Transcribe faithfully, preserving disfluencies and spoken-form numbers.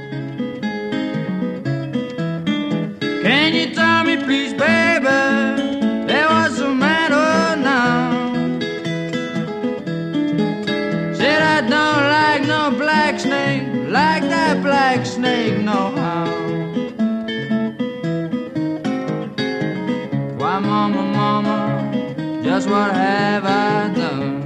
Can you tell me please, baby, there was a matter now? Said I don't like no black snake, like that black snake no how. Why, mama, mama, just what have I done?